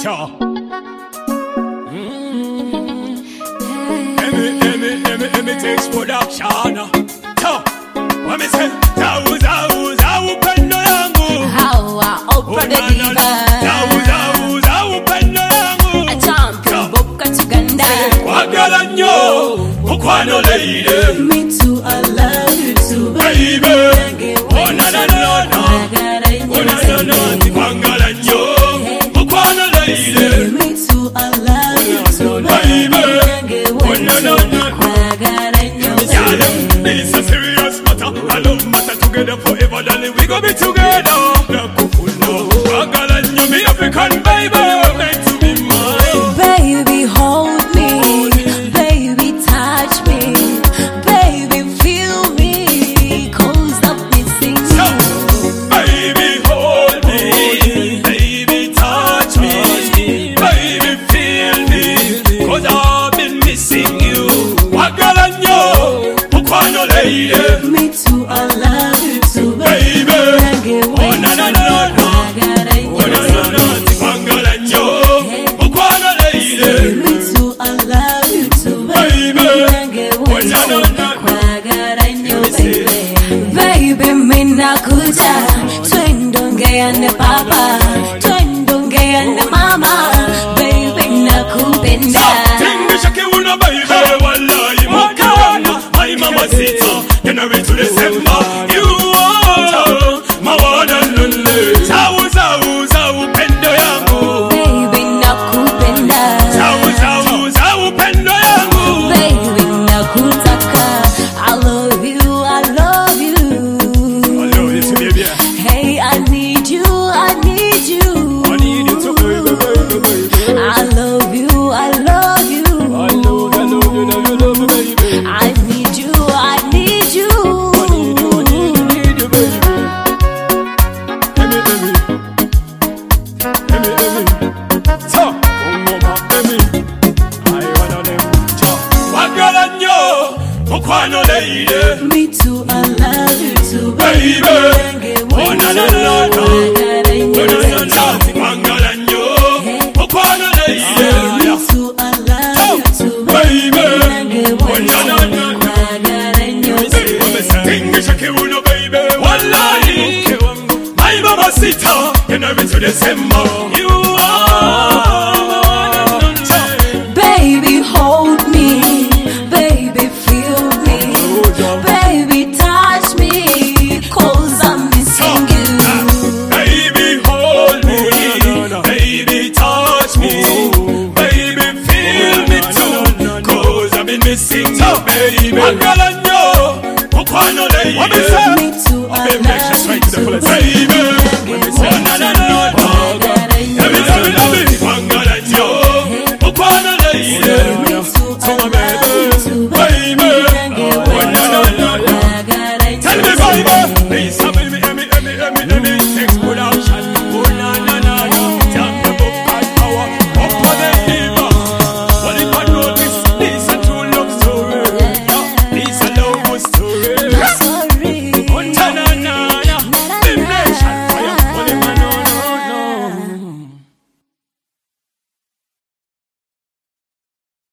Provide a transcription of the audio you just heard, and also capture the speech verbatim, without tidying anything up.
Cha. Emi, emi, emi, emi takes production. Cha. What me say? Zau, zau, zau pendo yangu. Hawa, Oprah the diva. Zau, zau, zau pendo yangu. A champion, Boka Tuganda. Wagala nyo, mukwano lady. Me too, I love you too, baby. Oh na na na na. Oh na na na. Wagala nyo, mukwano lady. Me too, I love you too, baby. Oh na na na. Yeah, this a serious matter. I love matter together forever, darling. We go be together. Wagala nyo, me African baby. Meant to be mine. Baby, hold me. Baby, touch me. Baby, feel me. Cause I'm missing you. Baby, hold me. Baby, touch me. Baby, feel me. Cause I've been missing you. Wagala nyo, mukwano lady. Me too, I love you too, baby. Oh na na na na. Oh na na na. Wagala nyo, mukwano lady. Me too, I love you too, baby. Oh na na na. Baby, me nakuja. Twendonge ane papa. Twendonge ane mama. Baby, nakupenda. Tingisha kiuna baby. Wallahi mukawana. My mama sita. January to December. You are my one and only. Zau, zau, zau pendo yangu. Baby, nakupenda. Zau, zau, zau pendo yangu. Baby, nakutaka. I love you, I love you. I love you too, baby. Hey, I need you, I need you. I need you too, baby, baby, baby. I love you, I love you. I love, I love you, love you, love you, baby. I need you, I need you. I need you, I need you, need you, baby. Emi, emi. Emi, emi. So, umoma, emi. I wanna them. Cha. Wagala nyo, mukwano lady. Me too, I love you too, baby. Oh na na na na. Oh na na na. Wagala nyo, mukwano lady. Me too, I love you too, baby. Oh na na na. Tingisha kiuno baby. Wallahi. My mama sita. January to December. You are. baby, hold me. Baby, feel me. Baby, touch me. Cause I'm missing you. Baby, hold me. Baby, touch me. Baby, feel me too. Cause I've been missing you, baby.